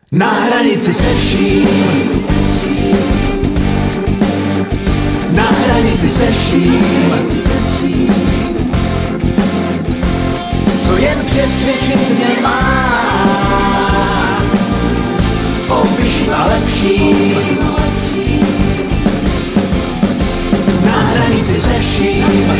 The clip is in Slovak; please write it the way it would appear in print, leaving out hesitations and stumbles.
Na hranici se vším, na hranici se vším, co jen přesvědčit mě má o vyšším a lepším. Na hranici se vším,